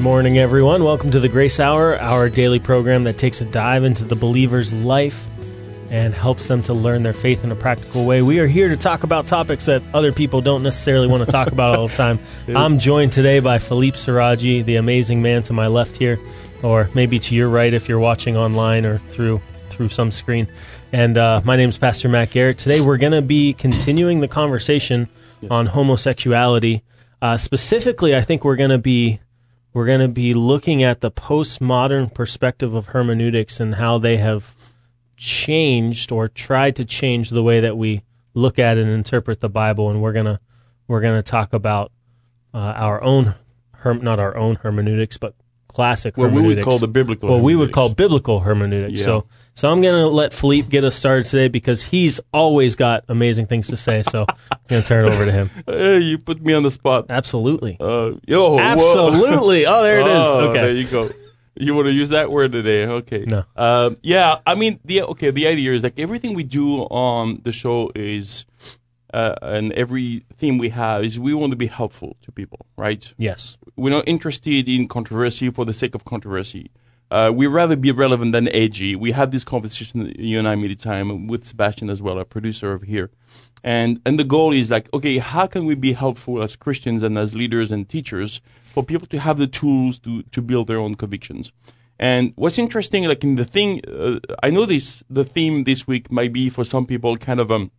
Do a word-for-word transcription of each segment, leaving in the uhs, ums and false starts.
morning, everyone. Welcome to the Grace Hour, our daily program that takes a dive into the believer's life and helps them to learn their faith in a practical way. We are here to talk about topics that other people don't necessarily want to talk about all the time. I'm joined today by Philippe Siraji, the amazing man to my left here, or maybe to your right if you're watching online or through through some screen. And uh, my name is Pastor Matt Garrett. Today we're going to be continuing the conversation yes. on homosexuality. Uh, specifically, I think we're going to be we're going to be looking at the postmodern perspective of hermeneutics and how they have changed or tried to change the way that we look at and interpret the Bible. And we're gonna we're gonna talk about uh, our own herm- not our own hermeneutics, but classic what hermeneutics. we would call the biblical. What we would call biblical hermeneutics. Yeah. So, so I'm going to let Philippe get us started today because he's always got amazing things to say. So I'm going to turn it over to him. Hey, you put me on the spot. Absolutely. Uh, yo, Absolutely. Whoa. Oh, there it is. Oh, okay. There you go. You want to use that word today? Okay. No. Um, yeah. I mean, the okay. The idea is like everything we do on the show is. Uh, and every theme we have is we want to be helpful to people, right? Yes. We're not interested in controversy for the sake of controversy. Uh, we'd rather be relevant than edgy. We had this conversation, you and I many time with Sebastian as well, our producer over here. And and the goal is like, okay, how can we be helpful as Christians and as leaders and teachers for people to have the tools to, to build their own convictions? And what's interesting, like in the thing, uh, I know this, the theme this week might be for some people kind of um.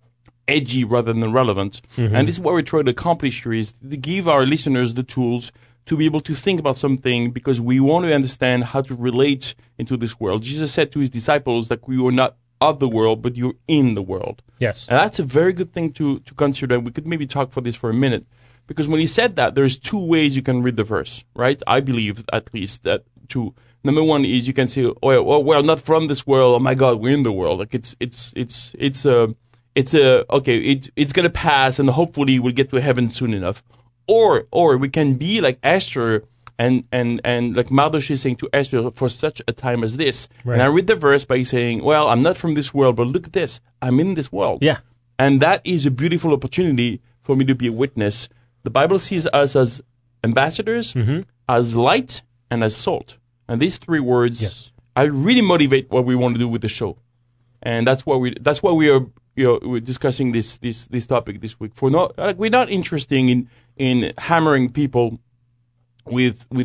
edgy rather than relevant. Mm-hmm. And this is what we're trying to accomplish here is to give our listeners the tools to be able to think about something because we want to understand how to relate into this world. Jesus said to his disciples that we were not of the world, but you're in the world. Yes. And that's a very good thing to, to consider. We could maybe talk for this for a minute because when he said that, there's two ways you can read the verse, right? I believe at least that two. Number one is you can say, oh, well, we're not from this world. Oh my God, we're in the world. Like it's, it's, it's, it's a, uh, It's a okay. It it's gonna pass, and hopefully we'll get to heaven soon enough. Or or we can be like Esther and and and like Mardochée saying to Esther for such a time as this. Right. And I read the verse by saying, "Well, I'm not from this world, but look at this. I'm in this world." Yeah. And that is a beautiful opportunity for me to be a witness. The Bible sees us as ambassadors, mm-hmm. as light, and as salt. And these three words, yes. I really motivate what we want to do with the show. And that's what we that's why we are. You know, we're discussing this this this topic this week. For not like we're not interested in in hammering people with with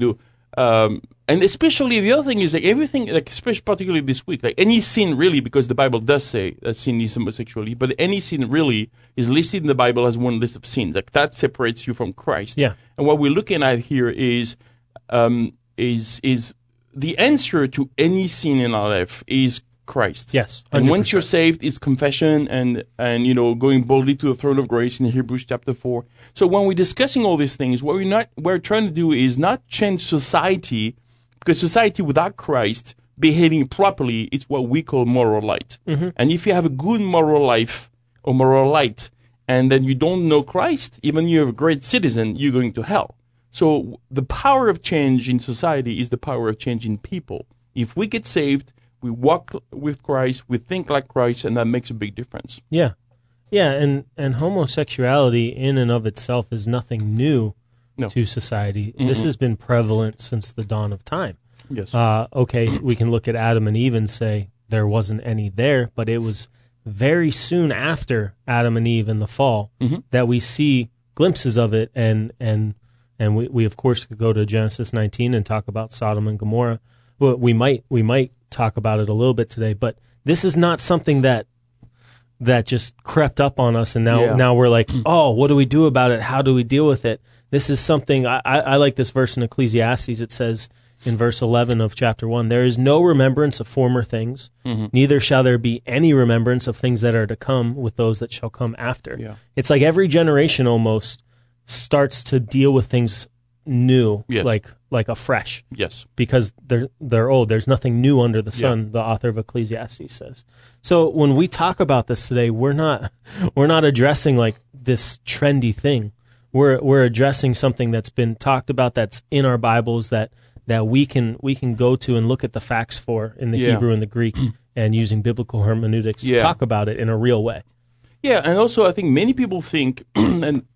um and especially the other thing is like everything like especially particularly this week like any sin really because the Bible does say that sin is homosexuality, but any sin really is listed in the Bible as one list of sins. Like that separates you from Christ. Yeah. And what we're looking at here is um is is the answer to any sin in our life is Christ. Yes. one hundred percent. And once you're saved, it's confession and, and, you know, going boldly to the throne of grace in Hebrews chapter four. So when we're discussing all these things, what we're not, what we're trying to do is not change society, because society without Christ behaving properly, it's what we call moral light. Mm-hmm. And if you have a good moral life or moral light, and then you don't know Christ, even you're a great citizen, you're going to hell. So the power of change in society is the power of change in people. If we get saved, we walk with Christ, we think like Christ, and that makes a big difference. Yeah. Yeah, and, and homosexuality in and of itself is nothing new no. to society. Mm-hmm. This has been prevalent since the dawn of time. Yes. Uh, okay, we can look at Adam and Eve and say there wasn't any there, but it was very soon after Adam and Eve and the fall mm-hmm. that we see glimpses of it, and and and we, we of course could go to Genesis nineteen and talk about Sodom and Gomorrah. Well, we might we might talk about it a little bit today, but this is not something that that just crept up on us, and now yeah. now we're like, oh, what do we do about it? How do we deal with it? This is something I, I, I like this verse in Ecclesiastes. It says in verse eleven of chapter one, there is no remembrance of former things, mm-hmm. neither shall there be any remembrance of things that are to come with those that shall come after. Yeah. It's like every generation almost starts to deal with things new, yes. like like afresh. Yes. Because they're they're old. There's nothing new under the sun, yeah. the author of Ecclesiastes says. So when we talk about this today, we're not we're not addressing like this trendy thing. We're we're addressing something that's been talked about, that's in our Bibles, that that we can we can go to and look at the facts for in the yeah. Hebrew and the Greek, and using biblical hermeneutics yeah. to talk about it in a real way. Yeah, and also I think many people think, and uh,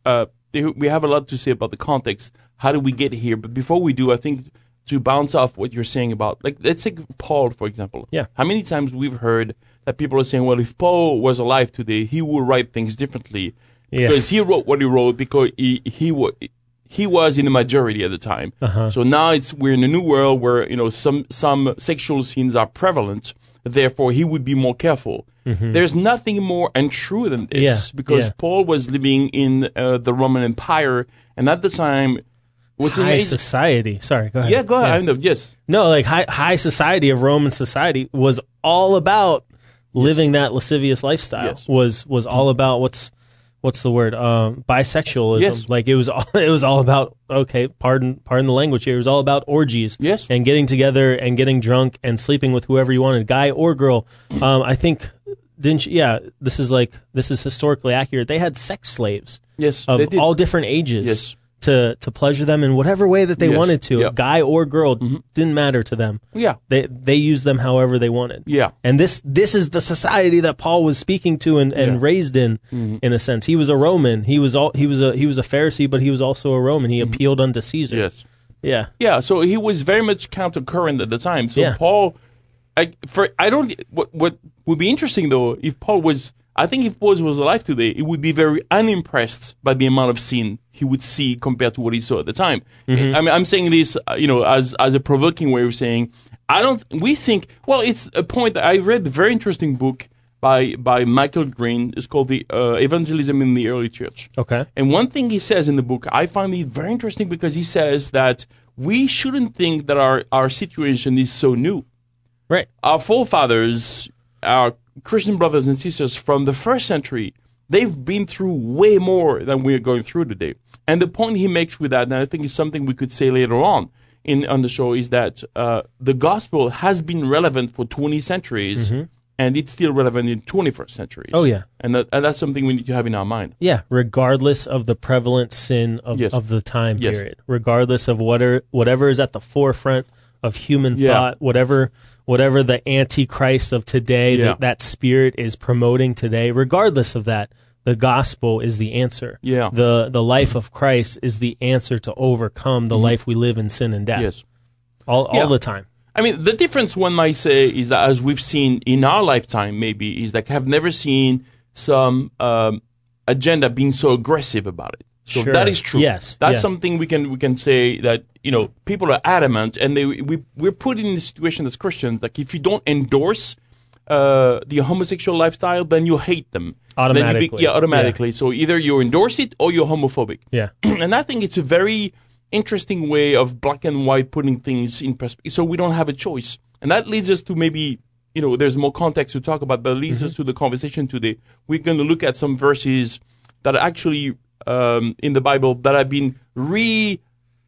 they, we have a lot to say about the context. How did we get here? But before we do, I think to bounce off what you're saying about, like, let's take Paul, for example. Yeah. How many times we've heard that people are saying, well, if Paul was alive today, he would write things differently. Yeah. Because he wrote what he wrote because he, he, wa- he was in the majority at the time. Uh-huh. So now it's, we're in a new world where, you know, some, some sexual sins are prevalent. Therefore, he would be more careful. Mm-hmm. There's nothing more untrue than this, yeah. because yeah. Paul was living in uh, the Roman Empire, and at the time, what's high amazing? society. Sorry, go ahead. Yeah, go ahead. Yeah. I know. Yes. No, like high high society of Roman society was all about living that lascivious lifestyle. Yes. Was was all about what's what's the word? Um, bisexualism. Yes. Like it was all it was all about. Okay, pardon pardon the language here. It was all about orgies. Yes. And getting together and getting drunk and sleeping with whoever you wanted, guy or girl. Um, I think didn't you, yeah. This is like this is historically accurate. They had sex slaves. Yes. Of they did. all different ages. Yes. To, to pleasure them in whatever way that they Yes. wanted to, Yep. guy or girl, didn't matter to them. Yeah. They they used them however they wanted. Yeah. And this this is the society that Paul was speaking to and, and Yeah. raised in, in a sense. He was a Roman. He was all he was a he was a Pharisee, but he was also a Roman. He appealed unto Caesar. Yes. Yeah. Yeah. So he was very much countercurrent at the time. So Yeah. Paul, I for I don't. What what would be interesting though, if Paul was, I think if Paul was alive today, he would be very unimpressed by the amount of sin he would see compared to what he saw at the time. Mm-hmm. I mean, I'm saying this, uh, you know, as as a provoking way of saying, I don't. We think, well, it's a point that I read a very interesting book by by Michael Green. It's called the uh, Evangelism in the Early Church. Okay. And one thing he says in the book, I find it very interesting because he says that we shouldn't think that our our situation is so new. Right. Our forefathers, our Christian brothers and sisters from the first century, they've been through way more than we're going through today. And the point he makes with that, and I think it's something we could say later on in on the show, is that uh, the gospel has been relevant for twenty centuries, Mm-hmm. and it's still relevant in twenty-first centuries. Oh, yeah. And, that, and that's something we need to have in our mind. Yeah, regardless of the prevalent sin of, Yes. of the time Yes. period, regardless of what are, whatever is at the forefront of human Yeah. thought, whatever whatever the antichrist of today, Yeah. that, that spirit is promoting today, regardless of that, the gospel is the answer. Yeah. The the life of Christ is the answer to overcome the life we live in sin and death. Yes. All all Yeah. the time. I mean, the difference one might say is that, as we've seen in our lifetime, maybe, is that have never seen some um, agenda being so aggressive about it. So Sure. that is true. Yes. That's Yeah. something we can we can say that, you know, people are adamant, and they we we're put in a situation as Christians, like, if you don't endorse uh, the homosexual lifestyle, then you hate them. Then you be- Automatically. yeah, automatically. So either you endorse it or you're homophobic. Yeah. And I think it's a very interesting way of black and white putting things in perspective. So we don't have a choice. And that leads us to maybe, you know, there's more context to talk about, but it leads Mm-hmm. us to the conversation today. We're going to look at some verses that are actually um, in the Bible that have been re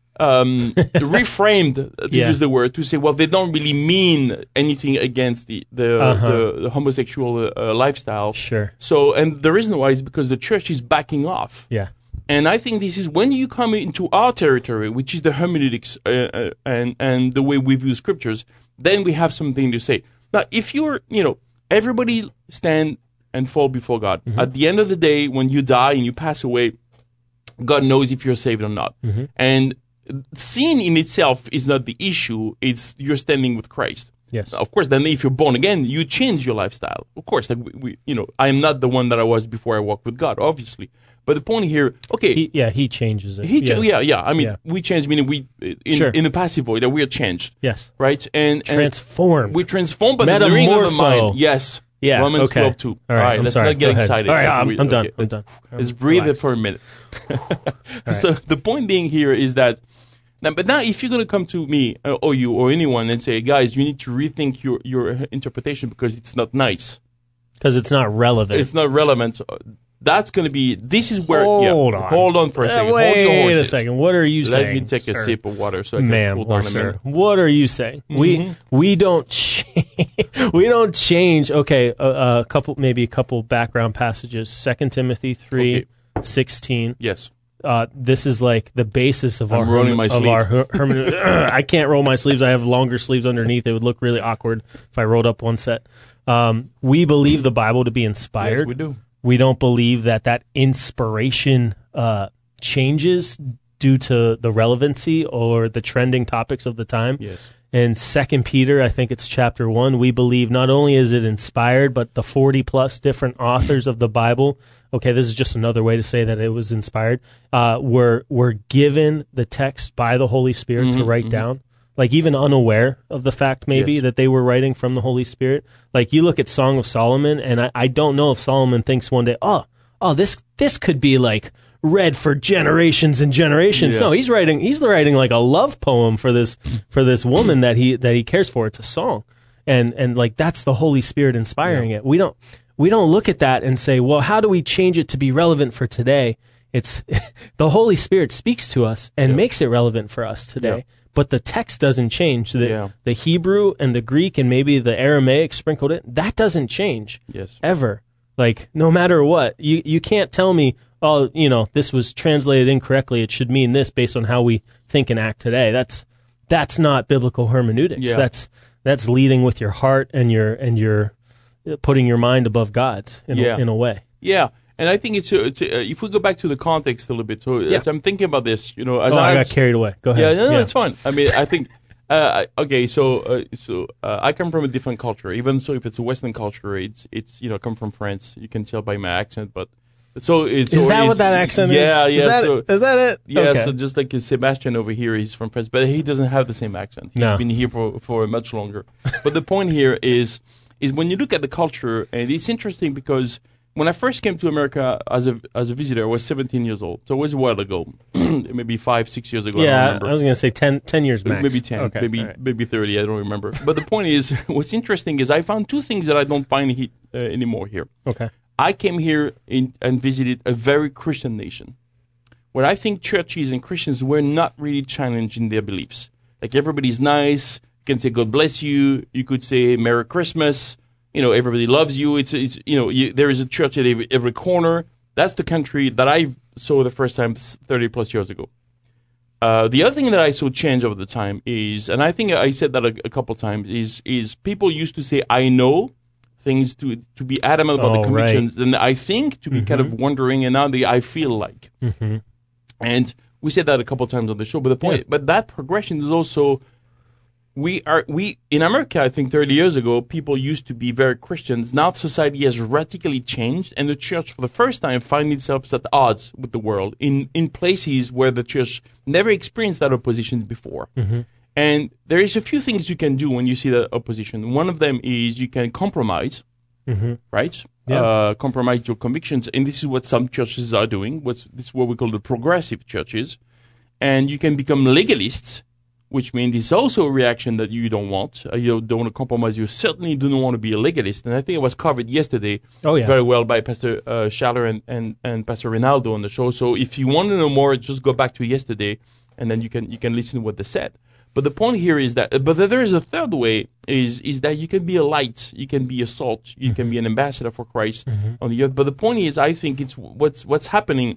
um, reframed, to Yeah. use the word, to say, well, they don't really mean anything against the the, Uh-huh. the, the homosexual uh, lifestyle. Sure. So, and the reason why is because the church is backing off. Yeah. And I think this is when you come into our territory, which is the hermeneutics uh, uh, and and the way we view scriptures, then we have something to say. Now, if you're, you know, everybody stand and fall before God. Mm-hmm. At the end of the day, when you die and you pass away, God knows if you're saved or not. Mm-hmm. And sin in itself is not the issue. It's you're standing with Christ. Yes. Of course, then if you're born again, you change your lifestyle. Of course, like we, we, you know, I am not the one that I was before I walked with God, obviously. But the point here, okay, He, yeah, he changes it. he cha- yeah. yeah, I mean, Yeah. we change meaning we in, Sure. in a passive way that we are changed, Yes. right? And, and Transformed. we transform, but the renewing of the Metamorpho. mind, yes. Yeah, Romans okay. twelve two. All right, I'm let's sorry. not get Go ahead. excited. All right, Let's I'm, read- I'm done. okay. I'm done. Let's breathe Relax. it for a minute. So the point being here is that, now, but now if you're going to come to me uh, or you or anyone and say, guys, you need to rethink your, your interpretation because it's not nice. Because it's not relevant. It's not relevant. uh, That's going to be, this is where, Hold yeah, on. hold on for a Uh, second. wait hold your a horses. second. What are you Let saying? me take a sir? sip of water so I can Ma'am cool or down a sir, minute. what are you saying? We we don't ch- we don't change. Okay, a, a couple maybe a couple background passages. Second Timothy three sixteen. Yes. Uh, this is like the basis of I'm our rolling my of sleeves. our her- hermeneutic. I can't roll my sleeves. I have longer sleeves underneath. It would look really awkward if I rolled up one set. Um, we believe the Bible to be inspired. Yes, we do. We don't believe that that inspiration uh, changes due to the relevancy or the trending topics of the time. Yes. In Second Peter, I think it's chapter one, we believe not only is it inspired, but the forty plus different authors of the Bible, okay, this is just another way to say that it was inspired, uh, were were given the text by the Holy Spirit mm-hmm, to write mm-hmm. down, like even unaware of the fact maybe yes. that they were writing from the Holy Spirit. Like you look at Song of Solomon, and I, I don't know if Solomon thinks one day, oh, oh, this this could be like read for generations and generations. Yeah. No, he's writing he's writing like a love poem for this for this woman that he that he cares for. It's a song. And and like that's the Holy Spirit inspiring yeah. it. We don't we don't look at that and say, well, how do we change it to be relevant for today? It's the Holy Spirit speaks to us and yeah. makes it relevant for us today. Yeah. But the text doesn't change. The yeah. the Hebrew and the Greek and maybe the Aramaic sprinkled in, that doesn't change. Yes. Ever. Like no matter what. You you can't tell me, oh, you know, this was translated incorrectly. It should mean this based on how we think and act today. That's that's not biblical hermeneutics. Yeah. That's that's leading with your heart and your and your putting your mind above God's in, yeah. a, in a way. Yeah, and I think it's, uh, it's uh, if we go back to the context a little bit. So yeah. as I'm thinking about this, you know, as oh, I, I got carried away. Go ahead. Yeah, no, no, yeah. it's fine. I mean, I think. Uh, I- okay, so uh, so uh, I come from a different culture. Even so, if it's a Western culture, it's it's you know, come from France. You can tell by my accent, but so it's is so that it's, what that accent yeah, is? Yeah, Is that, so, is that it? yeah. Okay. So just like Sebastian over here, he's from France, but he doesn't have the same accent. He's No. been here for for much longer. But the point here is is when you look at the culture, and it's interesting because when I first came to America as a as a visitor, I was seventeen years old. So it was a while ago, maybe five, six years ago. I don't yeah, remember. I was going to say ten, ten years max. Maybe ten, okay. maybe right. maybe thirty. I don't remember. But the point is, what's interesting is I found two things that I don't find he, uh, anymore here. Okay. I came here in, and visited a very Christian nation, where I think churches and Christians were not really challenged in their beliefs. Like everybody's nice. You can say God bless you. You could say Merry Christmas. You know, everybody loves you. It's, it's you know, you, there is a church at every, every corner. That's the country that I saw the first time thirty plus years ago. Uh, the other thing that I saw change over the time is, and I think I said that a, a couple times, is is people used to say, I know things to to be adamant about Oh, the convictions, right. and I think to be Mm-hmm. kind of wondering, and now the I feel like. Mm-hmm. And we said that a couple times on the show, but the point, Yeah. but that progression is also, we are, we, in America, I think thirty years ago, people used to be very Christians. Now society has radically changed, and the church, for the first time, finds itself at odds with the world in, in places where the church never experienced that opposition before. Mm-hmm. And there is a few things you can do when you see that opposition. One of them is you can compromise, Mm-hmm. right? Yeah. Uh, compromise your convictions, and this is what some churches are doing. What's this is what we call the progressive churches, and you can become legalists, which means it's also a reaction that you don't want. Uh, you don't want to compromise. You certainly do not want to be a legalist, and I think it was covered yesterday Oh, yeah. very well by Pastor uh, Schaller and, and, and Pastor Rinaldo on the show. So if you want to know more, just go back to yesterday, and then you can you can listen to what they said. But the point here is that, but there is a third way, is is that you can be a light, you can be a salt, you Mm-hmm. can be an ambassador for Christ Mhm. on the earth. But the point is, I think it's what's what's happening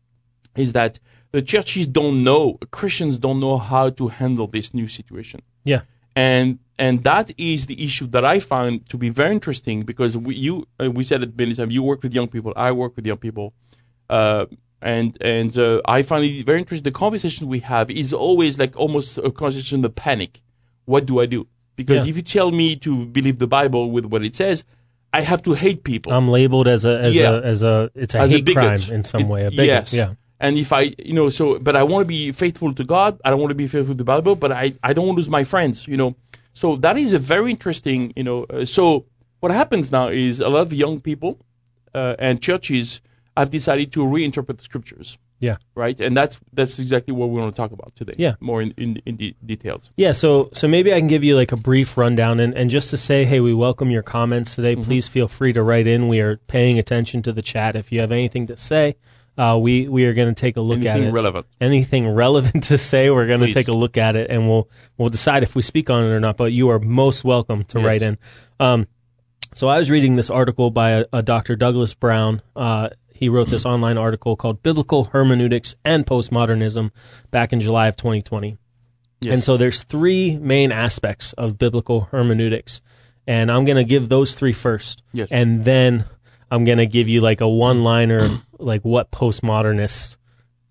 is that the churches don't know, Christians don't know how to handle this new situation. Yeah. And and that is the issue that I find to be very interesting, because we you uh, we said it many times. You work with young people, I work with young people, uh, and and uh, I find it very interesting. The conversation we have is always like almost a conversation of panic. What do I do? Because Yeah. if you tell me to believe the Bible with what it says, I have to hate people. I'm labeled as a as Yeah. a as a it's a As a hate bigot. crime in some It- way. A bigot. yes. Yeah. And if I, you know, so, but I want to be faithful to God. I don't want to be faithful to the Bible, but I, I don't want to lose my friends, you know. So that is a very interesting, you know. Uh, so what happens now is a lot of young people uh, and churches have decided to reinterpret the scriptures, Yeah. right? And that's that's exactly what we want to talk about today. Yeah. More in in, in de- details. Yeah, so so maybe I can give you like a brief rundown, and, and just to say, hey, we welcome your comments today. Mm-hmm. Please feel free to write in. We are paying attention to the chat. If you have anything to say, uh, we we are going to take a look Anything at it. relevant. Anything relevant to say, we're going to Please. take a look at it, and we'll we'll decide if we speak on it or not. But you are most welcome to Yes. write in. Um, so I was reading this article by a, a Doctor Douglas Brown. Uh, he wrote this online article called "Biblical Hermeneutics and Postmodernism" back in July of twenty twenty. Yes. And so there's three main aspects of biblical hermeneutics, and I'm going to give those three first. Yes. And then I'm going to give you like a one-liner, like what postmodernists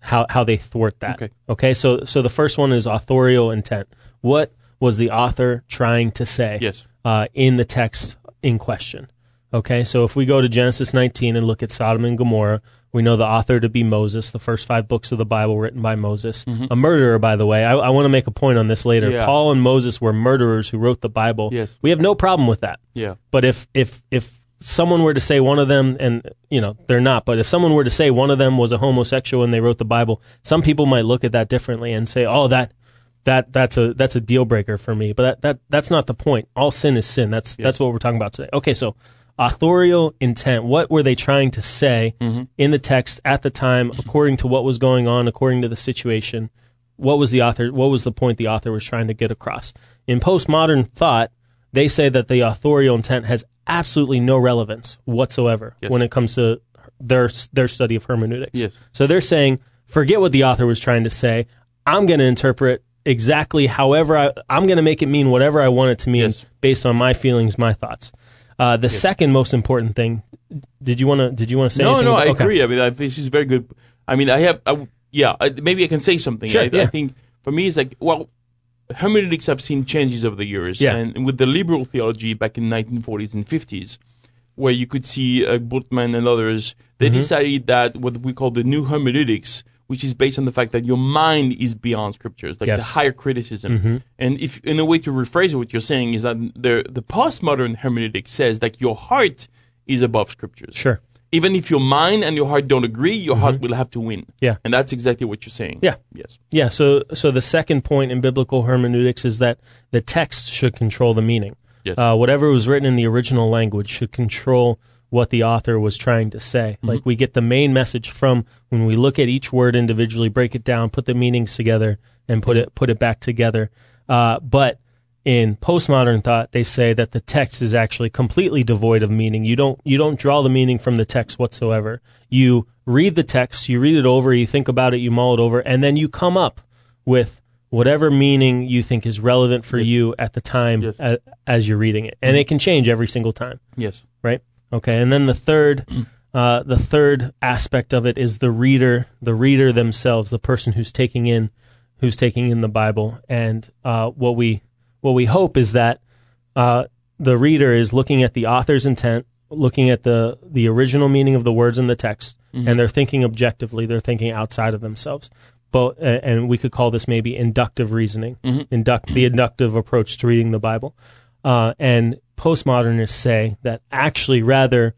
how how they thwart that. Okay. Okay. So so the first one is authorial intent. What was the author trying to say? Yes. Uh, in the text in question. Okay. So if we go to Genesis nineteen and look at Sodom and Gomorrah, we know the author to be Moses, the first five books of the Bible written by Moses. Mm-hmm. A murderer, by the way. I, I want to make a point on this later. Yeah. Paul and Moses were murderers who wrote the Bible. Yes. We have no problem with that. Yeah. But if if if someone were to say one of them, and you know they're not, but if someone were to say one of them was a homosexual and they wrote the Bible, some people might look at that differently and say, "Oh, that that that's a that's a deal breaker for me." But that, that that's not the point. All sin is sin. That's yes. that's what we're talking about today. Okay, so authorial intent. What were they trying to say mm-hmm. in the text at the time, according to what was going on, according to the situation? What was the author? What was the point the author was trying to get across? In postmodern thought, they say that the authorial intent has absolutely no relevance whatsoever yes. when it comes to their their study of hermeneutics. Yes. So they're saying, forget what the author was trying to say. I'm going to interpret exactly however I, I'm going to make it mean whatever I want it to mean yes. based on my feelings, my thoughts. Uh, the yes. second most important thing. Did you want to? Did you want to say? No, anything no, about, I okay. agree. I mean, I, this is very good. I mean, I have, I, yeah, I, maybe I can say something. Sure, I, yeah. I think for me, it's like, well, hermeneutics have seen changes over the years, yeah. and with the liberal theology back in nineteen forties and fifties, where you could see uh, Bultmann and others, they mm-hmm. decided that what we call the new hermeneutics, which is based on the fact that your mind is beyond scriptures, like yes. the higher criticism. Mm-hmm. And if, in a way to rephrase what you're saying, is that the the postmodern hermeneutic says that your heart is above scriptures. Sure. Even if your mind and your heart don't agree, your mm-hmm. heart will have to win. Yeah. And that's exactly what you're saying. Yeah. Yes. Yeah. So, so the second point in biblical hermeneutics is that the text should control the meaning. Yes. Uh, whatever was written in the original language should control what the author was trying to say. Mm-hmm. Like we get the main message from when we look at each word individually, break it down, put the meanings together, and put it put it back together. Uh, but in postmodern thought, they say that the text is actually completely devoid of meaning. You don't you don't draw the meaning from the text whatsoever. You read the text, you read it over, you think about it, you mull it over, and then you come up with whatever meaning you think is relevant for yes. you at the time yes. as, as you're reading it. And mm-hmm. it can change every single time. Yes. Right? Okay. And then the third uh, the third aspect of it is the reader, the reader themselves, the person who's taking in who's taking in the Bible. And uh, what we What we hope is that uh, the reader is looking at the author's intent, looking at the, the original meaning of the words in the text, mm-hmm. and they're thinking objectively. They're thinking outside of themselves. But uh, and we could call this maybe inductive reasoning, mm-hmm. induct the inductive approach to reading the Bible. Uh, and postmodernists say that actually, rather,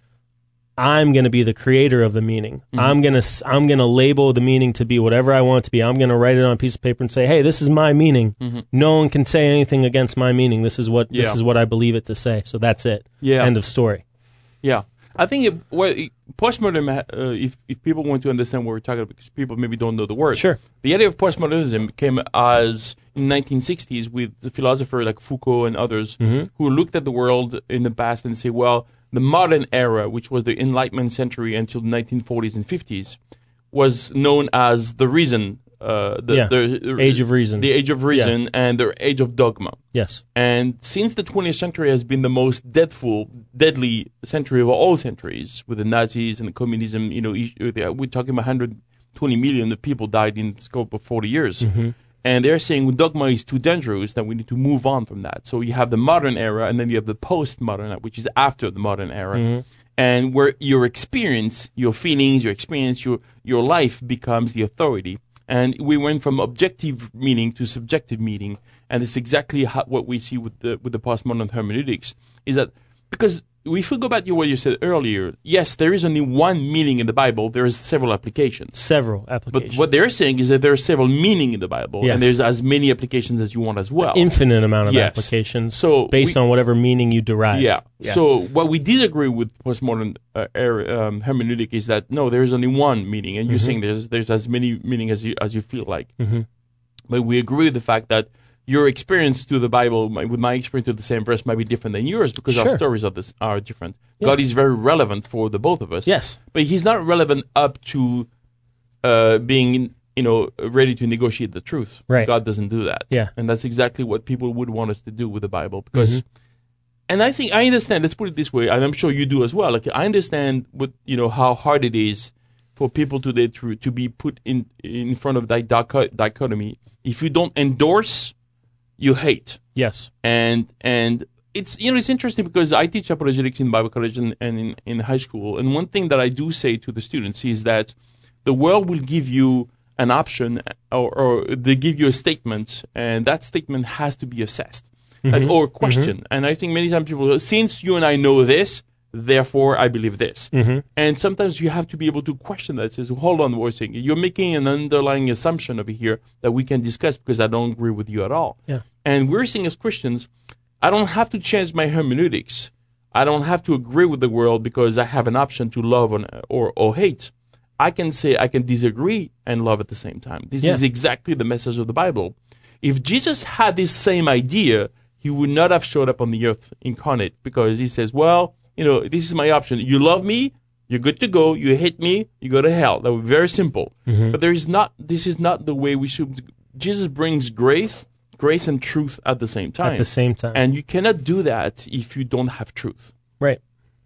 I'm going to be the creator of the meaning. Mm-hmm. I'm going to I'm going to label the meaning to be whatever I want it to be. I'm going to write it on a piece of paper and say, "Hey, this is my meaning. Mm-hmm. No one can say anything against my meaning. This is what yeah. this is what I believe it to say." So that's it. Yeah. End of story. Yeah. I think it, well, it, postmodern, uh, if if people want to understand what we're talking about, because people maybe don't know the word. Sure. The idea of postmodernism came as in the nineteen sixties with the philosophers like Foucault and others mm-hmm. who looked at the world in the past and say, well, the modern era, which was the Enlightenment century until the nineteen forties and fifties, was known as the reason, uh, the, yeah. the age of reason, the age of reason, yeah. and the age of dogma. Yes. And since the twentieth century has been the most deathful, deadly century of all centuries, with the Nazis and the communism, you know, we're talking about one hundred twenty million of people died in the scope of forty years. Mm-hmm. And they're saying dogma is too dangerous, that we need to move on from that. So you have the modern era, and then you have the postmodern era, which is after the modern era. Mm-hmm. And where your experience, your feelings, your experience, your your life becomes the authority. And we went from objective meaning to subjective meaning. And it's exactly how, what we see with the with the postmodern hermeneutics, is that because if we go back to what you said earlier, yes, there is only one meaning in the Bible. There is several applications. Several applications. But what they're saying is that there are several meaning in the Bible, yes. and there's as many applications as you want as well. An infinite amount of yes. applications, so based we, on whatever meaning you derive. Yeah. yeah. So what we disagree with postmodern uh, er, um, hermeneutic is that no, there is only one meaning, and you're mm-hmm. saying there's there's as many meaning as you as you feel like. Mm-hmm. But we agree with the fact that your experience to the Bible, my, with my experience to the same verse, might be different than yours because sure. our stories are, this, are different. Yeah. God is very relevant for the both of us. Yes. But He's not relevant up to uh, being, you know, ready to negotiate the truth. Right. God doesn't do that. Yeah. And that's exactly what people would want us to do with the Bible. Because, mm-hmm. and I think, I understand, let's put it this way, and I'm sure you do as well. Like, I understand what, you know, how hard it is for people today to to be put in in front of that dicho- dichotomy. If you don't endorse, you hate. Yes. And and it's you know it's interesting because I teach apologetics in Bible college and, and in, in high school, and one thing that I do say to the students is that the world will give you an option, or, or they give you a statement, and that statement has to be assessed mm-hmm. and, or questioned. Mm-hmm. And I think many times people, since you and I know this, therefore I believe this. Mm-hmm. And sometimes you have to be able to question that. It says, hold on, one second. You're making an underlying assumption over here that we can discuss because I don't agree with you at all. Yeah. And we're saying as Christians, I don't have to change my hermeneutics. I don't have to agree with the world because I have an option to love or, or, or hate. I can say I can disagree and love at the same time. This yeah. is exactly the message of the Bible. If Jesus had this same idea, he would not have showed up on the earth incarnate because he says, well, you know, this is my option. You love me, you're good to go. You hate me, you go to hell. That would be very simple. Mm-hmm. But there is not, this is not the way we should. Jesus brings grace, grace and truth at the same time. At the same time. And you cannot do that if you don't have truth. Right.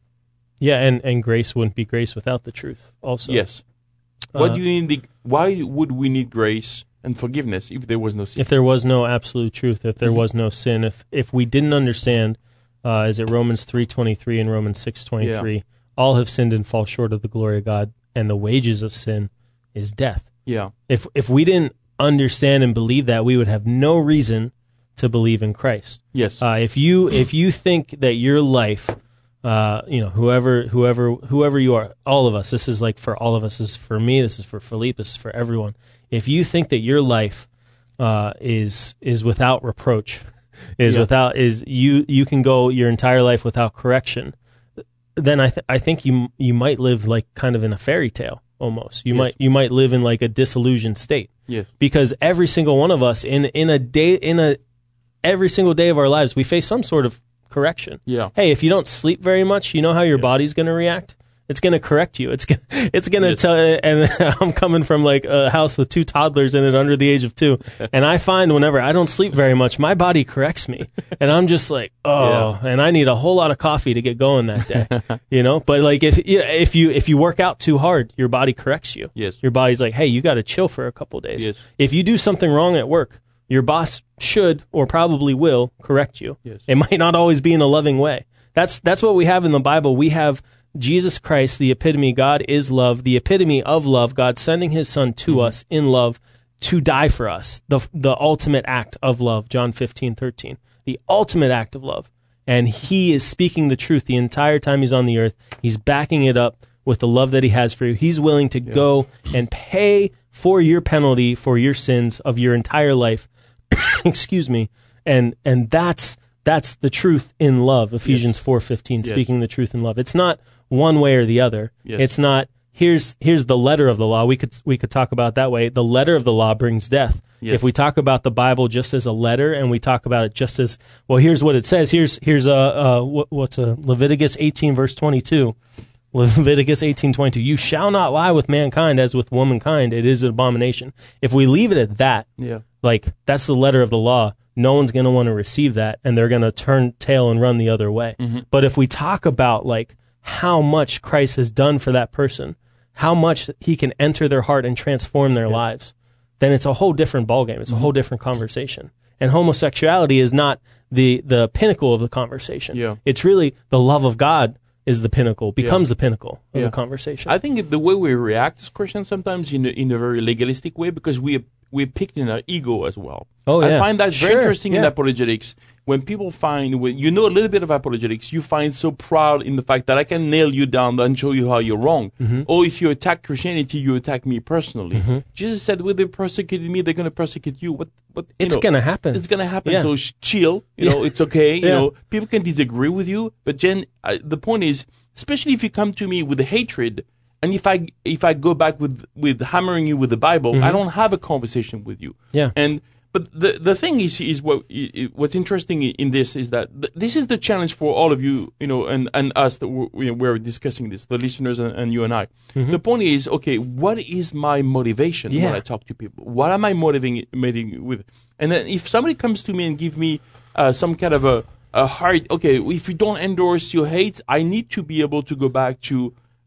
Yeah, and, and grace wouldn't be grace without the truth also. Yes. Uh, what do you need the, why would we need grace and forgiveness if there was no sin? If there was no absolute truth, if there Mm-hmm. was no sin, if if we didn't understand, uh, is it Romans three twenty-three and Romans six twenty-three, yeah. all have sinned and fall short of the glory of God, and the wages of sin is death. Yeah. If if we didn't understand and believe that, we would have no reason to believe in Christ. Yes. Uh, if you if you think that your life, uh, you know, whoever whoever whoever you are, all of us, this is like for all of us. This is for me. This is for Philippe. This is for everyone. If you think that your life uh, is is without reproach, is Yeah. without is you you can go your entire life without correction, then I th- I think you you might live like kind of in a fairy tale almost. You Yes. might you might live in like a disillusioned state. Yes. Because every single one of us in in a day in a every single day of our lives we face some sort of correction. Yeah. Hey, if you don't sleep very much, you know how your yeah. body's going to react? It's going to correct you. It's gonna, it's going to yes. tell. And I'm coming from like a house with two toddlers in it under the age of two, and I find whenever I don't sleep very much, my body corrects me, and I'm just like, oh, yeah. and I need a whole lot of coffee to get going that day, you know. But like if if you if you work out too hard, your body corrects you. Yes. Your body's like, hey, you got to chill for a couple of days. Yes. If you do something wrong at work, your boss should or probably will correct you. Yes. It might not always be in a loving way. That's that's what we have in the Bible. We have Jesus Christ, the epitome. God is love, the epitome of love. God sending his son to mm-hmm. us in love to die for us. The the ultimate act of love, John fifteen thirteen. The ultimate act of love. And he is speaking the truth the entire time he's on the earth. He's backing it up with the love that he has for you. He's willing to yeah. go and pay for your penalty for your sins of your entire life. Excuse me. And and that's that's the truth in love. Ephesians yes. four fifteen, yes. speaking the truth in love. It's not one way or the other. Yes. It's not here's here's the letter of the law. We could we could talk about it that way. The letter of the law brings death. Yes. If we talk about the Bible just as a letter, and we talk about it just as well, here's what it says. Here's here's a uh, what, what's a Leviticus eighteen verse twenty-two. Leviticus eighteen twenty-two. You shall not lie with mankind as with womankind. It is an abomination. If we leave it at that, yeah. like that's the letter of the law. No one's going to want to receive that, and they're going to turn tail and run the other way. Mm-hmm. But if we talk about like how much Christ has done for that person, how much he can enter their heart and transform their yes. lives, then it's a whole different ballgame. It's mm-hmm. a whole different conversation. And homosexuality is not the the pinnacle of the conversation. Yeah. It's really the love of God is the pinnacle, becomes yeah. the pinnacle of yeah. the conversation. I think the way we react as Christians sometimes in a, in a very legalistic way because we we're picked in our ego as well. Oh, yeah. I find that very sure. interesting yeah. in apologetics. When people find, when you know a little bit of apologetics, you find so proud in the fact that I can nail you down and show you how you're wrong. Mm-hmm. Or if you attack Christianity, you attack me personally. Mm-hmm. Jesus said, when they persecuted me, they're going to persecute you. What? What? You it's going to happen. It's going to happen. Yeah. So sh- chill. You yeah. know, it's okay. You yeah. know, people can disagree with you, but Jen, uh, the point is, especially if you come to me with hatred, and if I if I go back with, with hammering you with the Bible, mm-hmm. I don't have a conversation with you. Yeah. And but the the thing is is what what's interesting in this is that th- this is the challenge for all of you, you know, and, and us that we're, you know, we're discussing this, the listeners and, and you and I. Mm-hmm. The point is, okay, what is my motivation yeah. when I talk to people? What am I motivating motivating with? And then if somebody comes to me and give me uh, some kind of a a hard, okay, if you don't endorse your hate, I need to be able to go back to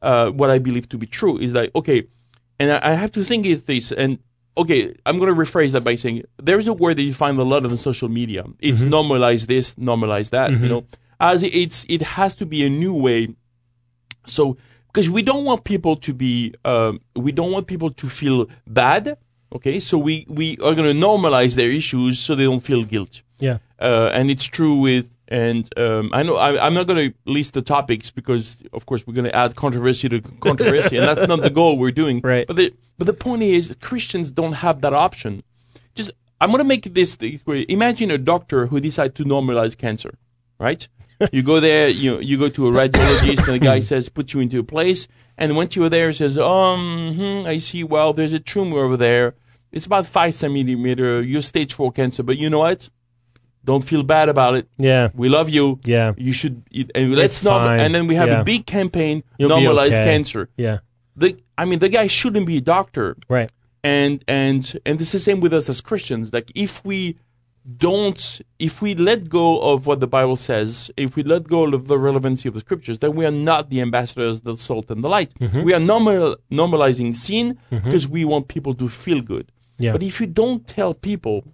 uh, what I believe to be true is that, okay, and I, I have to think of this, and okay, I'm going to rephrase that by saying there's a word that you find a lot on social media. It's mm-hmm. normalize this, normalize that, mm-hmm. you know, as it's, it has to be a new way. So, because we don't want people to be, um, we don't want people to feel bad. Okay, so we, we are going to normalize their issues so they don't feel guilt. Yeah. Uh, and it's true with, and um, I know I, I'm not going to list the topics because, of course, we're going to add controversy to controversy, and that's not the goal we're doing. Right. But the, but the point is, Christians don't have that option. Just, I'm going to make this, imagine a doctor who decides to normalize cancer, right? You go there, you you go to a radiologist, and the guy says, put you into a place, and once you're there, says, um, hmm, I see, well, there's a tumor over there. It's about five centimeter. You're stage four cancer, but you know what? Don't feel bad about it. Yeah, we love you. Yeah, you should. And let's it's normal, fine. and then we have yeah. a big campaign. You'll normalize okay. cancer. Yeah. The I mean, the guy shouldn't be a doctor. Right. And and and this is the same with us as Christians. Like if we don't, if we let go of what the Bible says, if we let go of the relevancy of the scriptures, then we are not the ambassadors, the salt and the light. Mm-hmm. We are normal, normalizing sin mm-hmm. because we want people to feel good. Yeah. But if you don't tell people,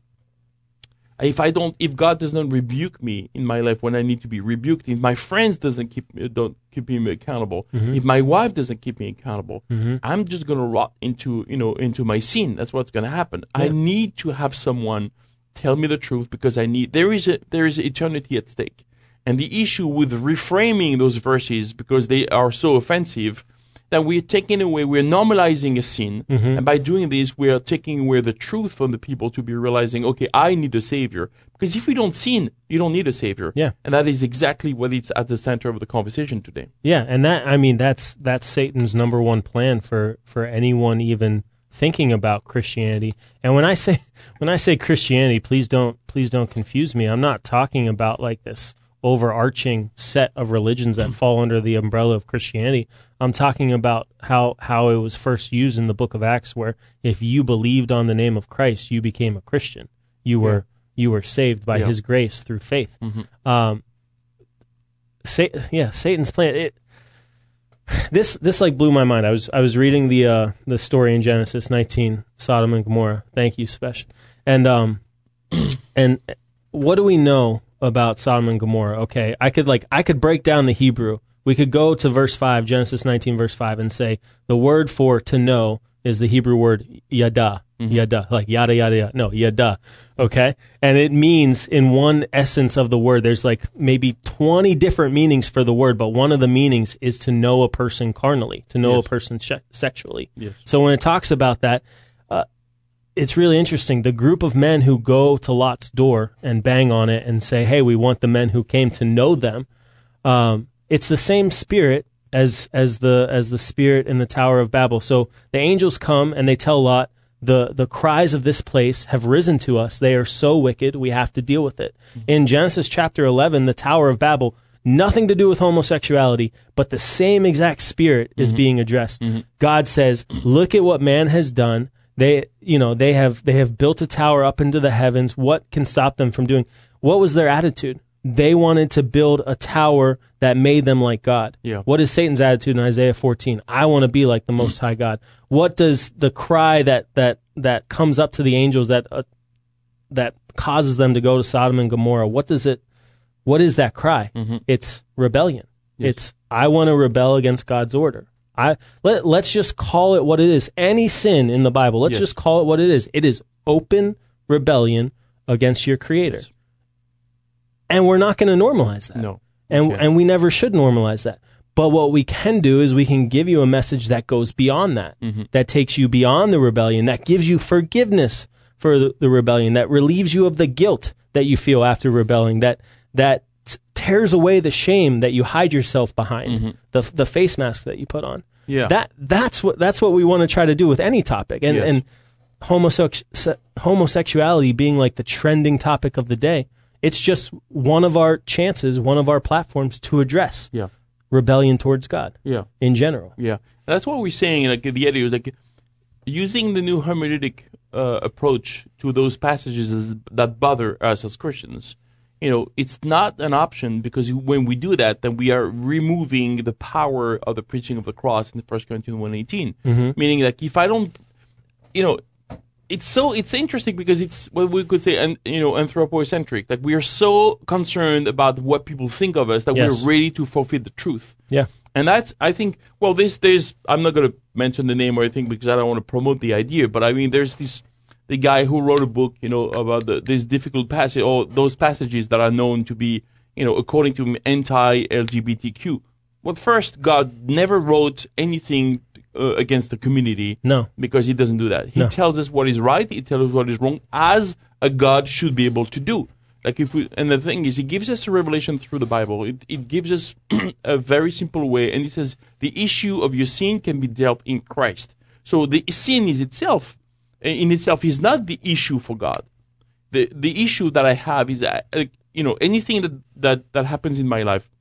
if I don't, if God does not rebuke me in my life when I need to be rebuked, if my friends doesn't keep me, don't keep me accountable, mm-hmm. if my wife doesn't keep me accountable, mm-hmm. I'm just gonna rot into, you know, into my sin. That's what's gonna happen. Yeah. I need to have someone tell me the truth because I need. There is a there is eternity at stake, and the issue with reframing those verses because they are so offensive. That we're taking away, we're normalizing a sin, mm-hmm. and by doing this, we are taking away the truth from the people to be realizing, okay, I need a savior. Because if you don't sin, you don't need a savior. Yeah. And that is exactly what is at the center of the conversation today. Yeah, and that, I mean, that's that's Satan's number one plan for, for anyone even thinking about Christianity. And when I say when I say Christianity, please don't please don't confuse me. I'm not talking about like this overarching set of religions that fall under the umbrella of Christianity. I'm talking about how how it was first used in the book of Acts, where if you believed on the name of Christ, you became a Christian. You were yeah. you were saved by yeah. His grace through faith. Mm-hmm. Um, Sa- yeah, Satan's plan. It this this like blew my mind. I was I was reading the uh, the story in Genesis nineteen, Sodom and Gomorrah. Thank you, Sebastian. And um and what do we know about Sodom and Gomorrah? Okay, I could like I could break down the Hebrew. We could go to verse five, Genesis nineteen, verse five, and say the word for to know is the Hebrew word yada, mm-hmm. yada, like yada, yada, yada. No, yada, okay? And it means, in one essence of the word, there's like maybe twenty different meanings for the word, but one of the meanings is to know a person carnally, to know yes. a person she- sexually. Yes. So when it talks about that, uh, it's really interesting. The group of men who go to Lot's door and bang on it and say, hey, we want the men who came to know them, um, it's the same spirit as as the as the spirit in the Tower of Babel. So the angels come and they tell Lot, the the cries of this place have risen to us. They are so wicked, we have to deal with it. Mm-hmm. In Genesis chapter eleven, the Tower of Babel, nothing to do with homosexuality, but the same exact spirit is mm-hmm. being addressed. Mm-hmm. God says, look at what man has done. They, you know, they have they have built a tower up into the heavens. What can stop them from doing? What was their attitude? They wanted to build a tower that made them like God. Yeah. What is Satan's attitude in Isaiah fourteen? I want to be like the Most High God. What does the cry that that that comes up to the angels that uh, that causes them to go to Sodom and Gomorrah? What does it? What is that cry? Mm-hmm. It's rebellion. Yes. It's I want to rebel against God's order. I let let's just call it what it is. Any sin in the Bible, let's yes. just call it what it is. It is open rebellion against your Creator. Yes. And we're not going to normalize that. No. And and we never should normalize that. But what we can do is we can give you a message that goes beyond that, mm-hmm. that takes you beyond the rebellion, that gives you forgiveness for the, the rebellion, that relieves you of the guilt that you feel after rebelling, that that tears away the shame that you hide yourself behind, mm-hmm. the the face mask that you put on. Yeah. That that's what that's what we want to try to do with any topic. And yes. and homosex- homosexuality being like the trending topic of the day. It's just one of our chances, one of our platforms to address yeah. rebellion towards God yeah. in general. Yeah, that's what we're saying. Like the idea is like using the new hermeneutic uh, approach to those passages that bother us as Christians you know, it's not an option, because when we do that, then we are removing the power of the preaching of the cross in First Corinthians one eighteen. Mm-hmm. Meaning that if I don't, you know, it's so it's interesting because it's what we could say, and you know, anthropocentric. Like we are so concerned about what people think of us that Yes. we're ready to forfeit the truth. Yeah. And that's, I think, well, this, there's, I'm not going to mention the name or anything because I don't want to promote the idea, but I mean, there's this, the guy who wrote a book, you know, about the, this difficult passage, or those passages that are known to be, you know, according to him, anti-L G B T Q. Well, first, God never wrote anything uh, against the community. No. Because he doesn't do that. He No. tells us what is right, he tells us what is wrong, as a God should be able to do. Like if we, and the thing is, he gives us a revelation through the Bible. It, it gives us a very simple way, and he says the issue of your sin can be dealt in Christ. So the sin is itself, in itself, is not the issue for God. The the issue that I have is, uh, you know, anything that, that, that happens in my life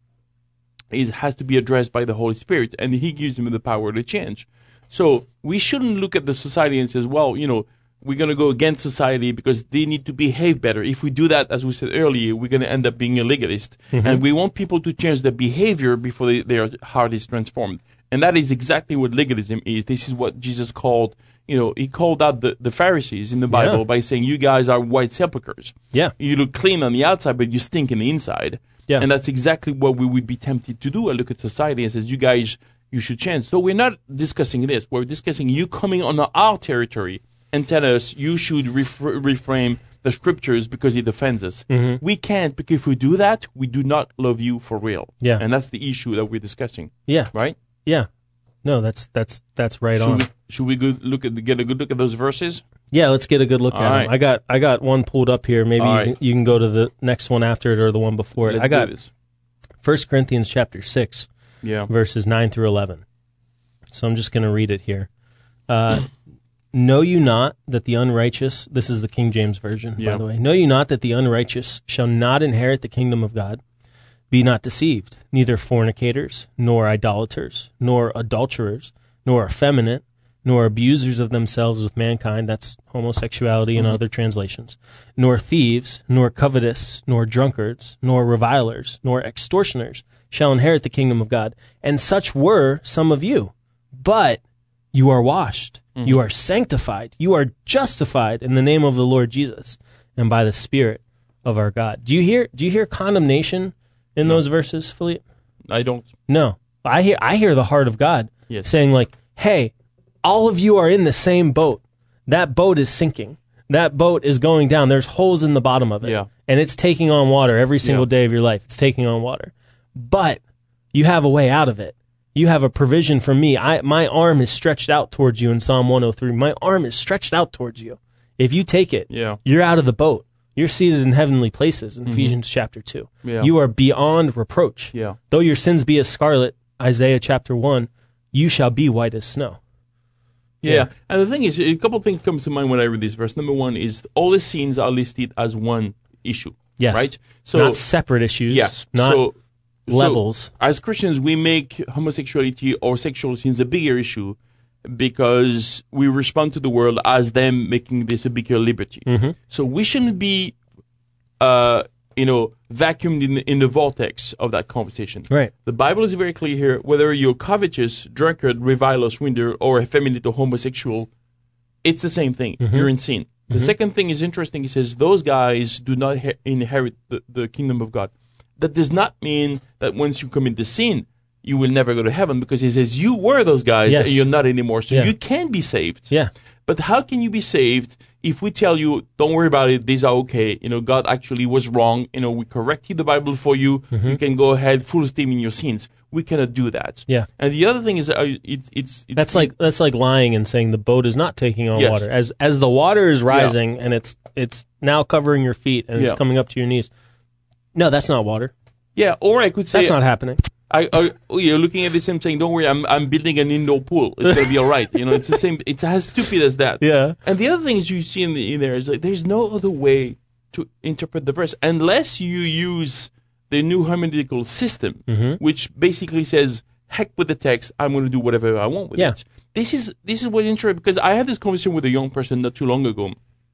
is has to be addressed by the Holy Spirit, and he gives me the power to change. So we shouldn't look at the society and says, well, you know, we're going to go against society because they need to behave better. If we do that, as we said earlier, we're going to end up being a legalist. Mm-hmm. And we want people to change their behavior before they, their heart is transformed. And that is exactly what legalism is. This is what Jesus called, you know, he called out the, the Pharisees in the Bible yeah. by saying, you guys are white sepulchres. Yeah. You look clean on the outside, but you stink in the inside. Yeah. And that's exactly what we would be tempted to do. I look at society and says, you guys, you should change. So we're not discussing this. We're discussing you coming on our territory and tell us you should ref- reframe the scriptures because it offends us. Mm-hmm. We can't, because if we do that, we do not love you for real. Yeah. And that's the issue that we're discussing. Yeah. Right? Yeah. No, that's that's that's right should on. We, should we go look at get a good look at those verses? Yeah, let's get a good look All at right. them. I got I got one pulled up here. Maybe you, right. can, you can go to the next one after it or the one before it. Let's I got do this. First Corinthians chapter six, yeah. verses nine through eleven. So I'm just going to read it here. Uh, know you not that the unrighteous, this is the King James Version, yeah. by the way. Know you not that the unrighteous shall not inherit the kingdom of God? Be not deceived, neither fornicators, nor idolaters, nor adulterers, nor effeminate, nor abusers of themselves with mankind, that's homosexuality in mm-hmm. other translations, nor thieves, nor covetous, nor drunkards, nor revilers, nor extortioners shall inherit the kingdom of God. And such were some of you. But you are washed, mm-hmm. you are sanctified, you are justified in the name of the Lord Jesus and by the Spirit of our God. Do you hear? Do you hear condemnation in no. those verses, Philippe? I don't. No, I hear. I hear the heart of God yes. saying, like, "Hey, all of you are in the same boat. That boat is sinking. That boat is going down. There's holes in the bottom of it, yeah. and it's taking on water every single yeah. day of your life. It's taking on water, but you have a way out of it." You have a provision from me. I, my arm is stretched out towards you in Psalm one oh three. My arm is stretched out towards you. If you take it, yeah. you're out of the boat. You're seated in heavenly places in mm-hmm. Ephesians chapter two. Yeah. You are beyond reproach. Yeah. Though your sins be as scarlet, Isaiah chapter one, you shall be white as snow. Yeah. Yeah. And the thing is, a couple of things come to mind when I read this verse. Number one is all the sins are listed as one issue. Yes. Right? So not separate issues. Yes. Not so, levels. So, as Christians, we make homosexuality or sexual sins a bigger issue because we respond to the world as them making this a bigger liberty. Mm-hmm. So we shouldn't be, uh, you know, vacuumed in, in the vortex of that conversation. Right. The Bible is very clear here. Whether you're covetous, drunkard, reviler, swindler, or effeminate or homosexual, it's the same thing. Mm-hmm. You're in sin. The Mm-hmm. second thing is interesting. He says those guys do not he- inherit the, the kingdom of God. That does not mean that once you commit the sin, you will never go to heaven, because he says you were those guys yes. and you're not anymore. So yeah. you can be saved. Yeah. But how can you be saved if we tell you, don't worry about it, these are okay. You know, God actually was wrong. You know, we corrected the Bible for you. Mm-hmm. You can go ahead full steam in your sins. We cannot do that. Yeah. And the other thing is, uh, it, it's, it's that's like that's like lying and saying the boat is not taking on yes. water. As as the water is rising yeah. and it's it's now covering your feet and yeah. it's coming up to your knees. No, that's not water. Yeah. Or I could say that's not happening. I, I oh, you're looking at this and saying, "Don't worry, I'm I'm building an indoor pool. It's gonna be all right." You know, it's the same. It's as stupid as that. Yeah. And the other things you see in, the, in there is like there's no other way to interpret the verse unless you use the new hermeneutical system, mm-hmm. which basically says, "Heck with the text. I'm going to do whatever I want with yeah. it." This is this is what's interesting, because I had this conversation with a young person not too long ago,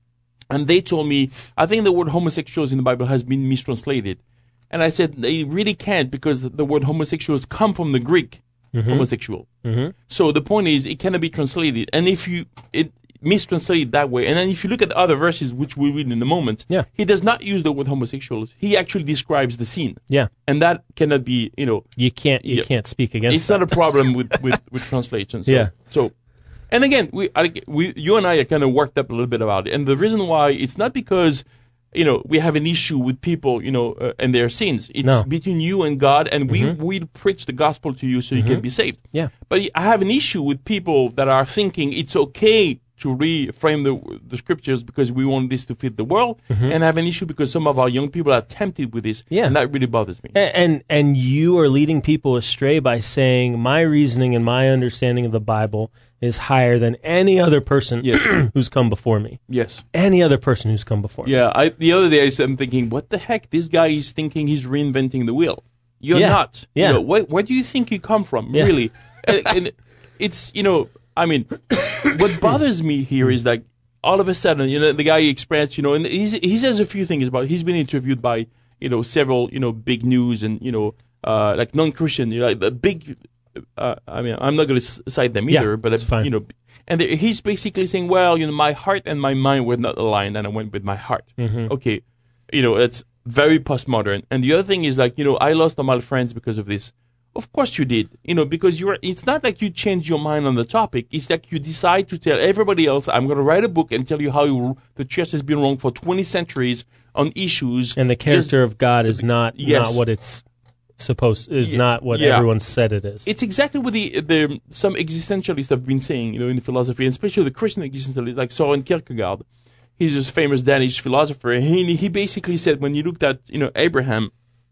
And they told me, I think the word homosexuals in the Bible has been mistranslated. And I said, they really can't, because the, the word homosexuals come from the Greek mm-hmm. homosexual. Mm-hmm. So the point is, it cannot be translated. And if you it mistranslate that way, and then if you look at other verses, which we'll read in a moment, yeah. he does not use the word homosexuals. He actually describes the sin. Yeah. And that cannot be, you know. You can't, you yeah, can't speak against It's that. not a problem with, with, with translation. So, yeah. So, and again, we, I, we, you and I are kind of worked up a little bit about it. And the reason why, it's not because, you know, we have an issue with people, you know, uh, and their sins. It's no. between you and God, and mm-hmm. we we preach the gospel to you so mm-hmm. you can be saved. Yeah. But I have an issue with people that are thinking it's okay to reframe the the scriptures because we want this to fit the world, mm-hmm. and I have an issue because some of our young people are tempted with this, yeah. and that really bothers me. And, and and you are leading people astray by saying my reasoning and my understanding of the Bible is higher than any other person yes. who's come before me. Yes. Any other person who's come before yeah, me. Yeah, the other day I said, I'm thinking, what the heck? This guy is thinking he's reinventing the wheel. You're yeah. not. Yeah. You know, where, where do you think you come from, yeah. really? and, and it's, you know, I mean, what bothers me here is like, all of a sudden, you know, the guy expressed, you know, and he's, he says a few things about it. He's been interviewed by, you know, several, you know, big news and, you know, uh, like non-Christian, you know, like the big, uh, I mean, I'm not going to cite them either, yeah, but, it's uh, fine. you know, and he's basically saying, well, you know, my heart and my mind were not aligned, and I went with my heart. Mm-hmm. Okay, you know, it's very postmodern. And the other thing is like, you know, I lost all my friends because of this. Of course you did, you know, because you're, it's not like you change your mind on the topic. It's like you decide to tell everybody else, I'm going to write a book and tell you how you, the church has been wrong for twenty centuries on issues. And the character just, of God is not, yes. not what it's supposed, is yeah, not what yeah. everyone said it is. It's exactly what the, the, some existentialists have been saying, you know, in philosophy, and especially the Christian existentialists, like Søren Kierkegaard. He's this famous Danish philosopher. He, he basically said when you looked at, you know, Abraham,